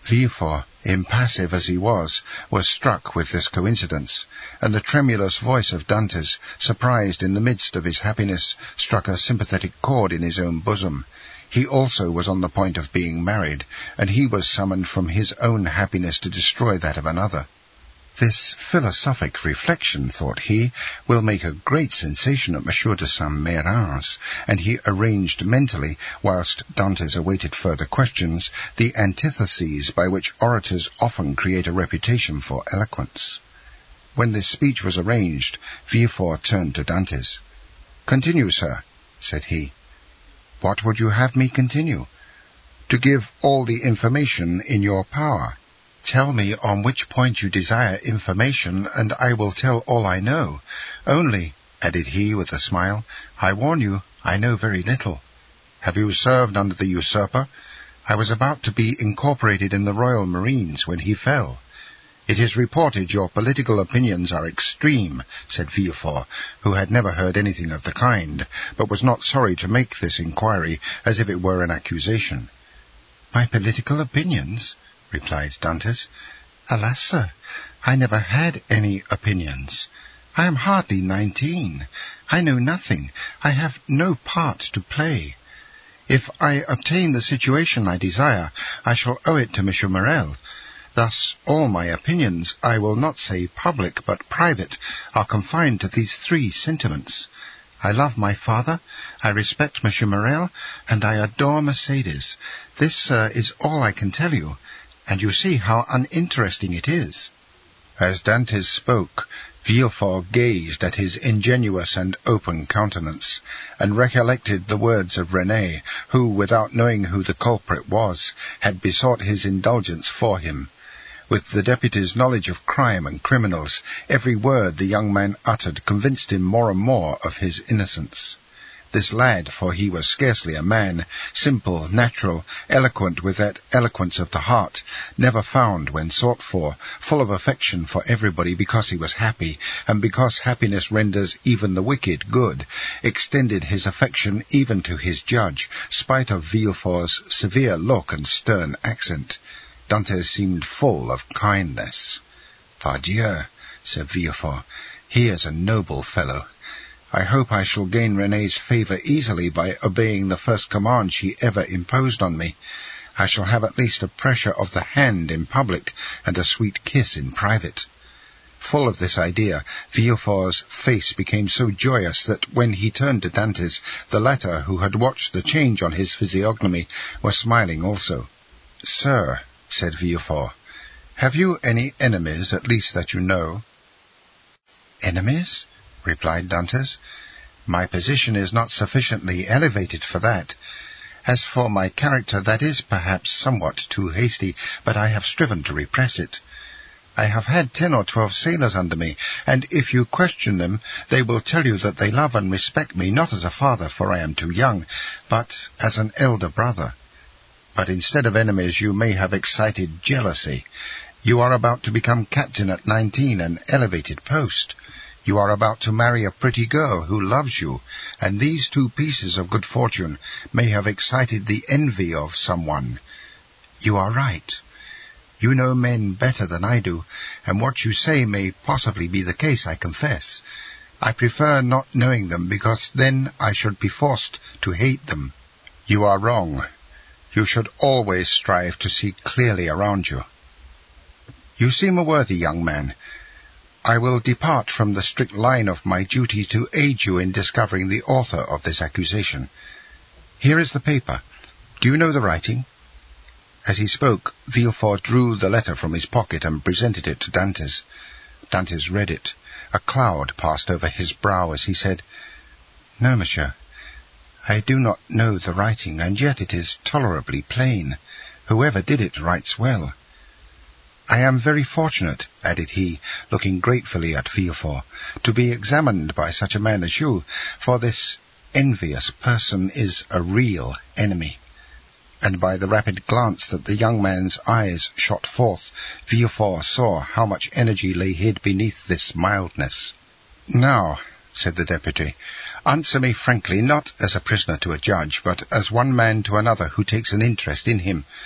Villefort, impassive as he was, was struck with this coincidence, and the tremulous voice of Dantès, surprised in the midst of his happiness, struck a sympathetic chord in his own bosom. He also was on the point of being married, and he was summoned from his own happiness to destroy that of another. This philosophic reflection, thought he, will make a great sensation at Monsieur de Saint-Méran's, and he arranged mentally, whilst Dantès awaited further questions, the antitheses by which orators often create a reputation for eloquence. When this speech was arranged, Villefort turned to Dantès. "Continue, sir," said he. "What would you have me continue?" "To give all the information in your power." "Tell me on which point you desire information, and I will tell all I know. Only," added he with a smile, "I warn you, I know very little." "Have you served under the usurper?" "I was about to be incorporated in the Royal Marines when he fell." "It is reported your political opinions are extreme," said Villefort, who had never heard anything of the kind, but was not sorry to make this inquiry as if it were an accusation. "My political opinions?" replied Dantès. "Alas, sir, I never had any opinions. I am hardly nineteen. I know nothing. I have no part to play. If I obtain the situation I desire, I shall owe it to Monsieur Morrel. Thus all my opinions, I will not say public, but private, are confined to these three sentiments. I love my father, I respect Monsieur Morrel, and I adore Mercédès. This, sir, is all I can tell you, and you see how uninteresting it is." As Dantès spoke, Villefort gazed at his ingenuous and open countenance, and recollected the words of Renée, who, without knowing who the culprit was, had besought his indulgence for him. With the deputy's knowledge of crime and criminals, every word the young man uttered convinced him more and more of his innocence. This lad, for he was scarcely a man, simple, natural, eloquent with that eloquence of the heart, never found when sought for, full of affection for everybody because he was happy, and because happiness renders even the wicked good, extended his affection even to his judge, spite of Villefort's severe look and stern accent. Dantès seemed full of kindness. "Pardieu," said Villefort, "he is a noble fellow. I hope I shall gain Renée's favour easily by obeying the first command she ever imposed on me. I shall have at least a pressure of the hand in public and a sweet kiss in private." Full of this idea, Villefort's face became so joyous that when he turned to Dantès, the latter, who had watched the change on his physiognomy, was smiling also. "Sir," said Villefort, "have you any enemies, at least that you know?" "Enemies?" replied Dantès. "My position is not sufficiently elevated for that. As for my character, that is perhaps somewhat too hasty, but I have striven to repress it. I have had ten or twelve sailors under me, and if you question them, they will tell you that they love and respect me, not as a father, for I am too young, but as an elder brother. But instead of enemies, you may have excited jealousy. You are about to become captain at nineteen, an elevated post. You are about to marry a pretty girl who loves you, and these two pieces of good fortune may have excited the envy of someone. You are right. You know men better than I do, and what you say may possibly be the case, I confess. I prefer not knowing them, because then I should be forced to hate them. You are wrong. You should always strive to see clearly around you. You seem a worthy young man. I will depart from the strict line of my duty to aid you in discovering the author of this accusation. Here is the paper. Do you know the writing?" As he spoke, Villefort drew the letter from his pocket and presented it to Dantès. Dantès read it. A cloud passed over his brow as he said, "No, monsieur, I do not know the writing, and yet it is tolerably plain. Whoever did it writes well. I am very fortunate," added he, looking gratefully at Villefort, "to be examined by such a man as you, for this envious person is a real enemy." And by the rapid glance that the young man's eyes shot forth, Villefort saw how much energy lay hid beneath this mildness. "Now," said the deputy, "answer me frankly, not as a prisoner to a judge, but as one man to another who takes an interest in him.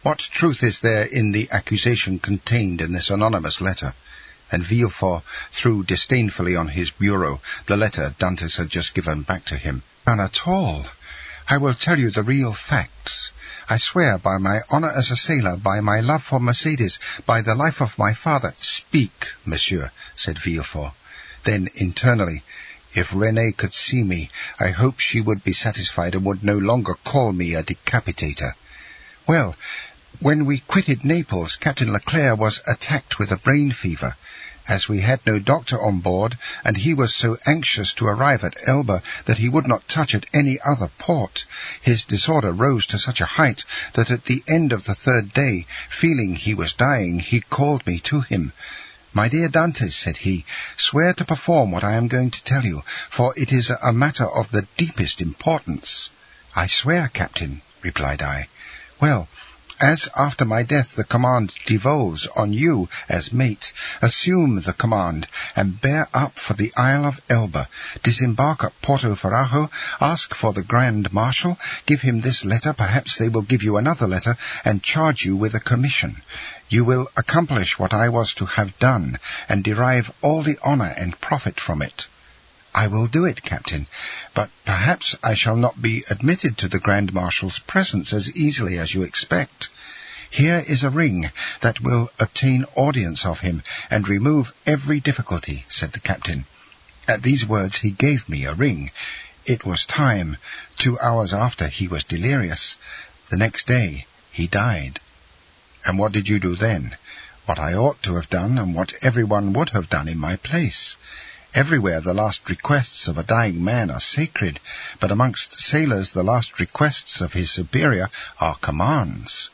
What truth is there in the accusation contained in this anonymous letter?" And Villefort threw disdainfully on his bureau the letter Dantès had just given back to him. "None at all. I will tell you the real facts. I swear by my honor as a sailor, by my love for Mercédès, by the life of my father—" "Speak, monsieur," said Villefort. Then, internally, "If Renée could see me, I hope she would be satisfied and would no longer call me a decapitator. Well, when we quitted Naples, Captain Leclerc was attacked with a brain fever. As we had no doctor on board, and he was so anxious to arrive at Elba that he would not touch at any other port, his disorder rose to such a height that at the end of the third day, feeling he was dying, he called me to him. 'My dear Dantès,' said he, 'swear to perform what I am going to tell you, for it is a matter of the deepest importance.' 'I swear, Captain,' replied I. 'Well, as after my death the command devolves on you as mate, assume the command and bear up for the Isle of Elba. Disembark at Porto Ferrajo, ask for the Grand Marshal, give him this letter, perhaps they will give you another letter, and charge you with a commission. You will accomplish what I was to have done, and derive all the honor and profit from it.' 'I will do it, Captain, but perhaps I shall not be admitted to the Grand Marshal's presence as easily as you expect. Here is a ring that will obtain audience of him and remove every difficulty,' said the captain. At these words he gave me a ring. It was time. Two hours after he was delirious. The next day he died." "And what did you do then?" "What I ought to have done, and what everyone would have done in my place. Everywhere the last requests of a dying man are sacred, but amongst sailors the last requests of his superior are commands.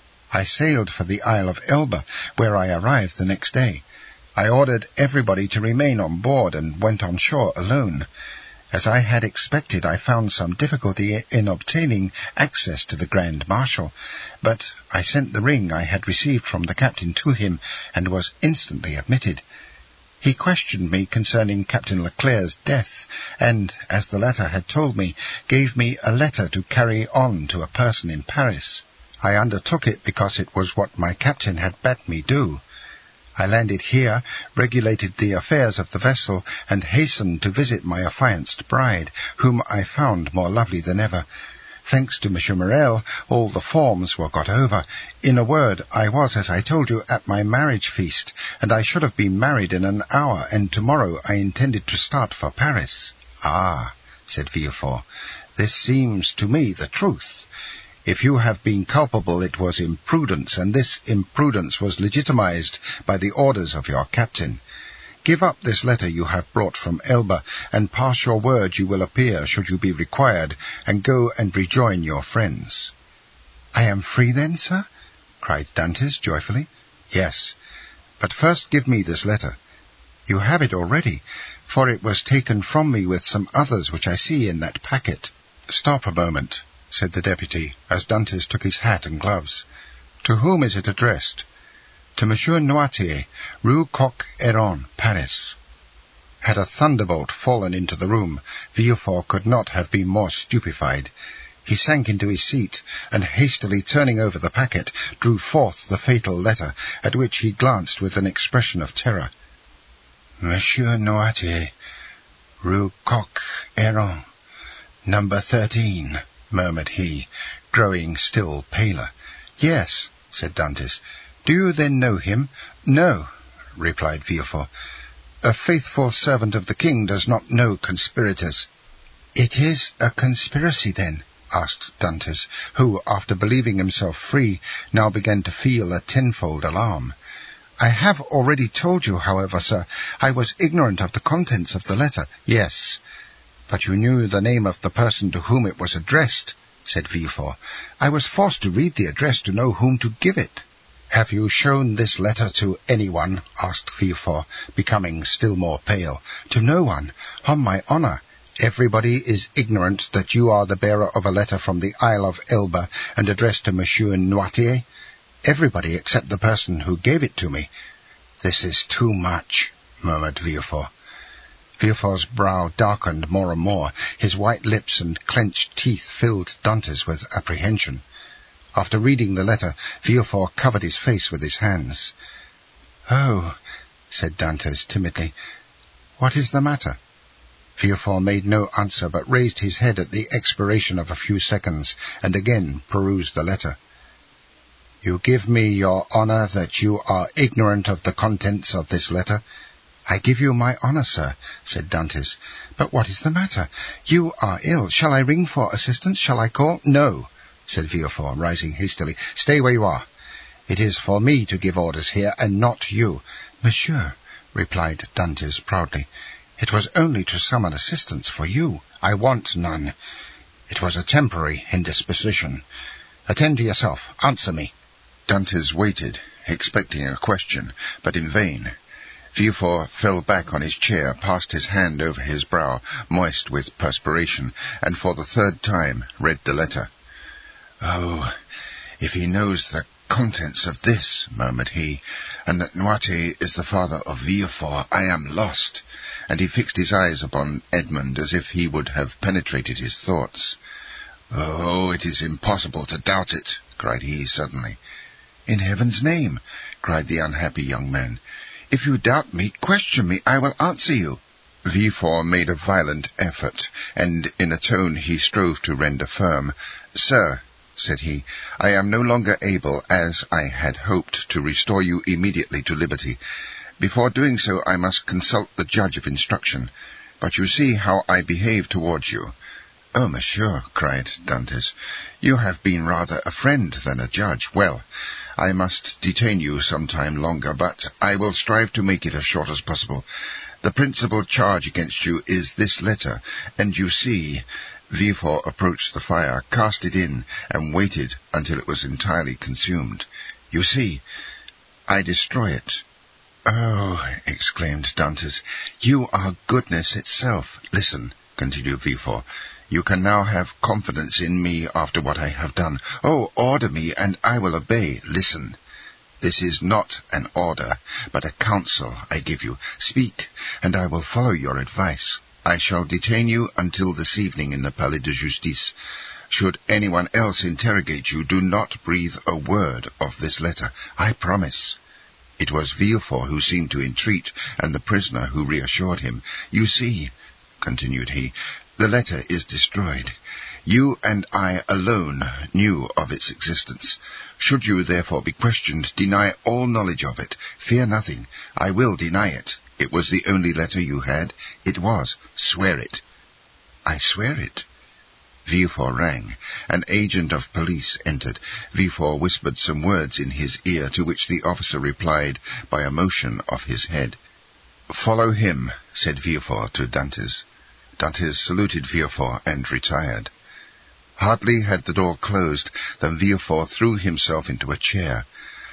I sailed for the Isle of Elba, where I arrived the next day. I ordered everybody to remain on board and went on shore alone. As I had expected, I found some difficulty in obtaining access to the Grand Marshal, but I sent the ring I had received from the captain to him, and was instantly admitted. He questioned me concerning Captain Leclerc's death, and, as the letter had told me, gave me a letter to carry on to a person in Paris. I undertook it because it was what my captain had bade me do. I landed here, regulated the affairs of the vessel, and hastened to visit my affianced bride, whom I found more lovely than ever. Thanks to Monsieur Morrel, all the forms were got over. In a word, I was, as I told you, at my marriage feast, and I should have been married in an hour, and tomorrow I intended to start for Paris." "Ah," said Villefort, "this seems to me the truth. If you have been culpable, it was imprudence, and this imprudence was legitimized by the orders of your captain. Give up this letter you have brought from Elba, and pass your word you will appear, should you be required, and go and rejoin your friends." "I am free then, sir?" cried Dantès joyfully. "Yes, but first give me this letter." "You have it already, for it was taken from me with some others which I see in that packet." "Stop a moment," said the deputy, as Dantès took his hat and gloves. "To whom is it addressed?" "To Monsieur Noirtier, Rue Coq Héron, Paris." Had a thunderbolt fallen into the room, Villefort could not have been more stupefied. He sank into his seat, and hastily turning over the packet, drew forth the fatal letter, at which he glanced with an expression of terror. "Monsieur Noirtier, Rue Coq Héron, number thirteen," murmured he, growing still paler. "Yes," said Dantès. "Do you then know him?" "No," replied Villefort. "A faithful servant of the king does not know conspirators." "It is a conspiracy, then?" asked Dantès, who, after believing himself free, now began to feel a tenfold alarm. "I have already told you, however, sir, I was ignorant of the contents of the letter." "Yes, but you knew the name of the person to whom it was addressed," said Villefort. "I was forced to read the address to know whom to give it." "Have you shown this letter to anyone?" asked Villefort, becoming still more pale. "To no one, on my honor. Everybody is ignorant that you are the bearer of a letter from the Isle of Elba and addressed to Monsieur Noirtier. Everybody except the person who gave it to me." "This is too much," murmured Villefort. Villefort's brow darkened more and more. His white lips and clenched teeth filled Dantès with apprehension. After reading the letter, Villefort covered his face with his hands. "Oh," said Dantès timidly, "what is the matter?" Villefort made no answer, but raised his head at the expiration of a few seconds, and again perused the letter. "You give me your honour that you are ignorant of the contents of this letter?" "I give you my honour, sir," said Dantès. "But what is the matter? You are ill. Shall I ring for assistance? Shall I call—" "No," said Villefort, rising hastily. "Stay where you are. It is for me to give orders here, and not you." "Monsieur," replied Dantès proudly, "it was only to summon assistance for you." "I want none. It was a temporary indisposition. Attend to yourself. Answer me." Dantès waited, expecting a question, but in vain. Villefort fell back on his chair, passed his hand over his brow, moist with perspiration, and for the third time read the letter. "Oh, if he knows the contents of this," murmured he, "and that Noirtier is the father of Villefort, I am lost." And he fixed his eyes upon Edmond as if he would have penetrated his thoughts. "Oh, it is impossible to doubt it," cried he suddenly. "In heaven's name," cried the unhappy young man, "if you doubt me, question me. I will answer you." Villefort made a violent effort, and in a tone he strove to render firm. "Sir," said he, "I am no longer able, as I had hoped, to restore you immediately to liberty. Before doing so, I must consult the judge of instruction. But you see how I behave towards you." "Oh, monsieur," cried Dantès, "you have been rather a friend than a judge. Well, I must detain you some time longer, but I will strive to make it as short as possible. The principal charge against you is this letter, and you see—" Villefort approached the fire, cast it in, and waited until it was entirely consumed. "You see, I destroy it." "Oh," exclaimed Dantès, "you are goodness itself." "Listen," continued Villefort. "You can now have confidence in me after what I have done. Oh, order me, and I will obey. Listen. This is not an order, but a counsel I give you. Speak, and I will follow your advice. I shall detain you until this evening in the Palais de Justice. Should anyone else interrogate you, do not breathe a word of this letter. I promise." It was Villefort who seemed to entreat, and the prisoner who reassured him. "You see," continued he, "the letter is destroyed. You and I alone knew of its existence. Should you therefore be questioned, deny all knowledge of it. Fear nothing. I will deny it. It was the only letter you had. It was. Swear it." "I swear it." Villefort rang. An agent of police entered. Villefort whispered some words in his ear, to which the officer replied by a motion of his head. "Follow him," said Villefort to Dantès. Dantès saluted Villefort and retired. Hardly had the door closed than Villefort threw himself into a chair.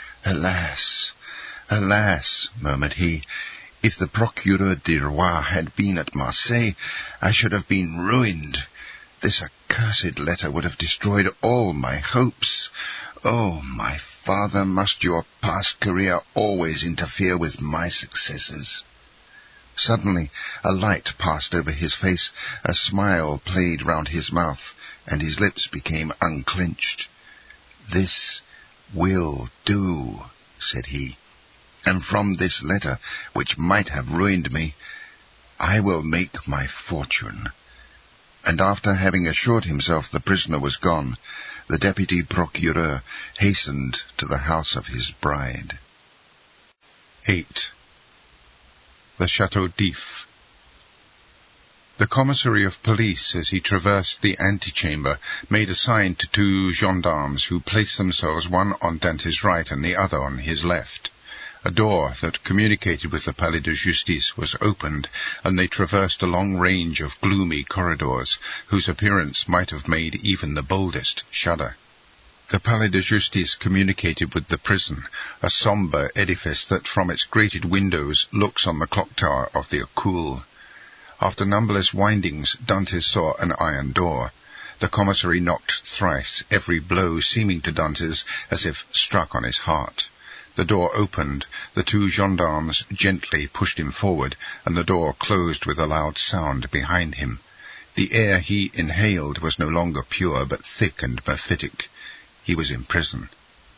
"Alas, alas," murmured he, "if the Procureur du Roi had been at Marseilles, I should have been ruined. This accursed letter would have destroyed all my hopes. Oh, my father, must your past career always interfere with my successes?" Suddenly a light passed over his face, a smile played round his mouth, and his lips became unclenched. "This will do," said he, "and from this letter, which might have ruined me, I will make my fortune." And after having assured himself the prisoner was gone, the deputy procureur hastened to the house of his bride. eight. The Château d'If. The commissary of police, as he traversed the antechamber, made a sign to two gendarmes, who placed themselves one on Dantès' right and the other on his left. A door that communicated with the Palais de Justice was opened, and they traversed a long range of gloomy corridors, whose appearance might have made even the boldest shudder. The Palais de Justice communicated with the prison, a sombre edifice that from its grated windows looks on the clock tower of the École. After numberless windings, Dantès saw an iron door. The commissary knocked thrice, every blow seeming to Dantès as if struck on his heart. The door opened, the two gendarmes gently pushed him forward, and the door closed with a loud sound behind him. The air he inhaled was no longer pure, but thick and mephitic. he was in prison.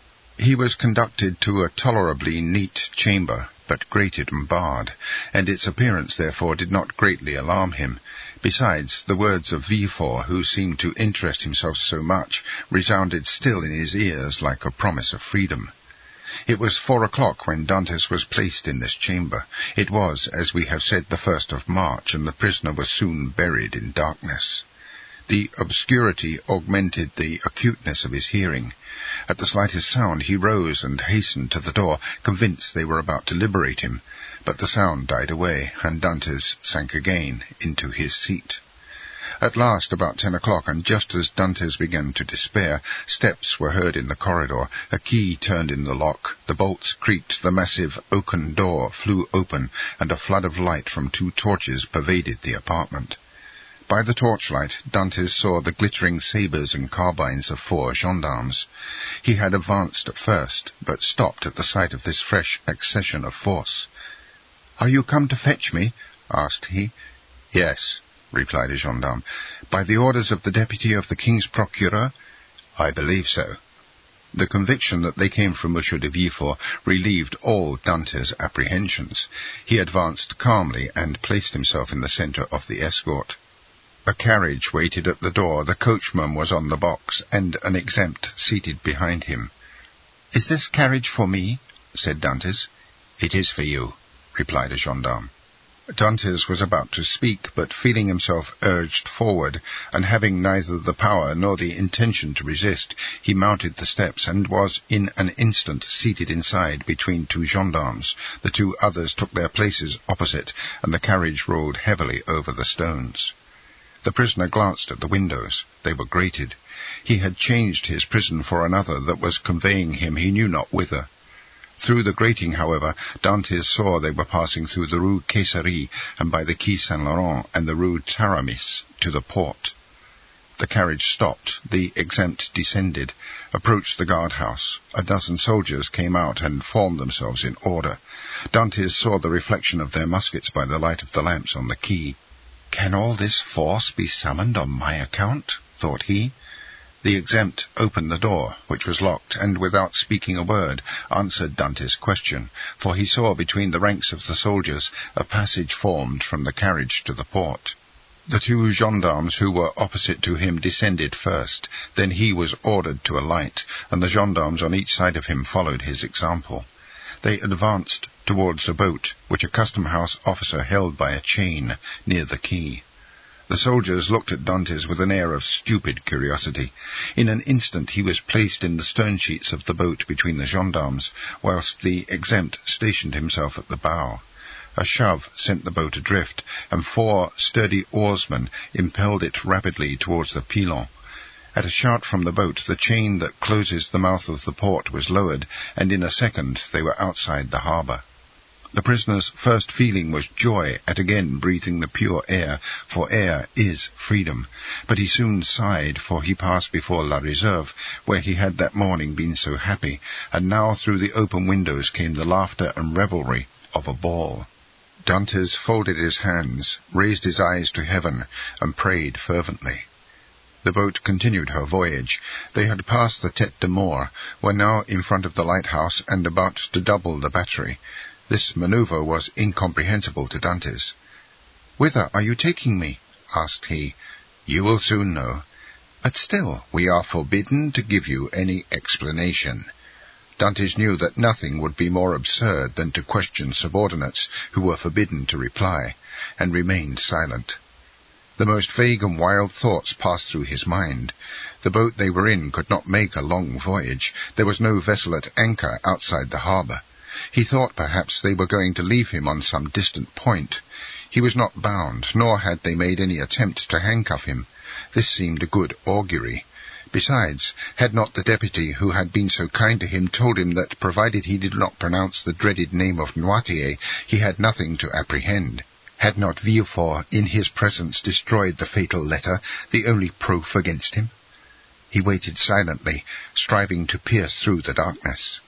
He was conducted to a tolerably neat chamber, but grated and barred, and its appearance therefore did not greatly alarm him. Besides, the words of Villefort, who seemed to interest himself so much, resounded still in his ears like a promise of freedom. It was four o'clock when Dantès was placed in this chamber. It was, as we have said, the first of March, and the prisoner was soon buried in darkness. The obscurity augmented the acuteness of his hearing. At the slightest sound he rose and hastened to the door, convinced they were about to liberate him. But the sound died away, and Dantès sank again into his seat. At last, about ten o'clock, and just as Dantès began to despair, steps were heard in the corridor, a key turned in the lock, the bolts creaked, the massive oaken door flew open, and a flood of light from two torches pervaded the apartment. By the torchlight, Dantès saw the glittering sabres and carbines of four gendarmes. He had advanced at first, but stopped at the sight of this fresh accession of force. "Are you come to fetch me?" asked he. "Yes," replied a gendarme. "By the orders of the deputy of the king's procureur?" "I believe so." The conviction that they came from Monsieur de Villefort relieved all Dantès' apprehensions. He advanced calmly and placed himself in the centre of the escort. A carriage waited at the door, the coachman was on the box, and an exempt seated behind him. "Is this carriage for me?" said Dantès. "It is for you," replied a gendarme. Dantès was about to speak, but feeling himself urged forward, and having neither the power nor the intention to resist, he mounted the steps, and was in an instant seated inside between two gendarmes. The two others took their places opposite, and the carriage rolled heavily over the stones. The prisoner glanced at the windows. They were grated. He had changed his prison for another that was conveying him he knew not whither. Through the grating, however, Dantès saw they were passing through the Rue Caisserie and by the Quai Saint-Laurent and the Rue Taramis to the port. The carriage stopped. The exempt descended, approached the guard-house. A dozen soldiers came out and formed themselves in order. Dantès saw the reflection of their muskets by the light of the lamps on the quay. "Can all this force be summoned on my account?" thought he. The exempt opened the door, which was locked, and without speaking a word answered Dantès' question, for he saw between the ranks of the soldiers a passage formed from the carriage to the port. The two gendarmes who were opposite to him descended first, then he was ordered to alight, and the gendarmes on each side of him followed his example. They advanced towards a boat, which a custom-house officer held by a chain near the quay. The soldiers looked at Dantès with an air of stupid curiosity. In an instant he was placed in the stern-sheets of the boat between the gendarmes, whilst the exempt stationed himself at the bow. A shove sent the boat adrift, and four sturdy oarsmen impelled it rapidly towards the Pilon. At a shout from the boat, the chain that closes the mouth of the port was lowered, and in a second they were outside the harbour. The prisoner's first feeling was joy at again breathing the pure air, for air is freedom. But he soon sighed, for he passed before La Réserve, where he had that morning been so happy, and now through the open windows came the laughter and revelry of a ball. Dantès folded his hands, raised his eyes to heaven, and prayed fervently. The boat continued her voyage. They had passed the Tête de Mort, were now in front of the lighthouse, and about to double the battery. This manoeuvre was incomprehensible to Dantès. "Whither are you taking me?" asked he. "You will soon know. But still, we are forbidden to give you any explanation." Dantès knew that nothing would be more absurd than to question subordinates who were forbidden to reply, and remained silent. The most vague and wild thoughts passed through his mind. The boat they were in could not make a long voyage. There was no vessel at anchor outside the harbour. He thought perhaps they were going to leave him on some distant point. He was not bound, nor had they made any attempt to handcuff him. This seemed a good augury. Besides, had not the deputy who had been so kind to him told him that, provided he did not pronounce the dreaded name of Noirtier, he had nothing to apprehend? Had not Villefort in his presence destroyed the fatal letter, the only proof against him? He waited silently, striving to pierce through the darkness.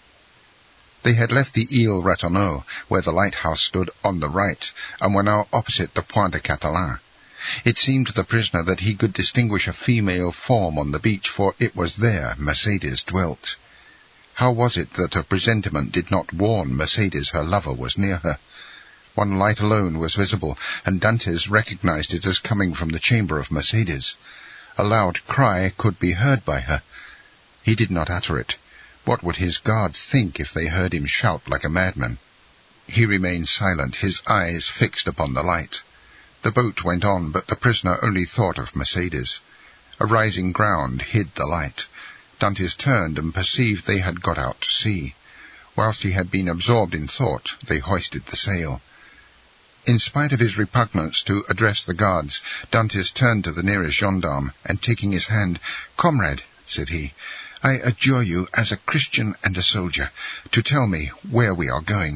They had left the Île Ratonneau, where the lighthouse stood on the right, and were now opposite the Point de Catalan. It seemed to the prisoner that he could distinguish a female form on the beach, for it was there Mercedes dwelt. How was it that a presentiment did not warn Mercedes her lover was near her? One light alone was visible, and Dantès recognized it as coming from the chamber of Mercedes. A loud cry could be heard by her. He did not utter it. What would his guards think if they heard him shout like a madman? He remained silent, his eyes fixed upon the light. The boat went on, but the prisoner only thought of Mercedes. A rising ground hid the light. Dantès turned and perceived they had got out to sea. Whilst he had been absorbed in thought, they hoisted the sail. In spite of his repugnance to address the guards, Dantès turned to the nearest gendarme, and taking his hand, "Comrade," said he, "I adjure you, as a Christian and a soldier, to tell me where we are going."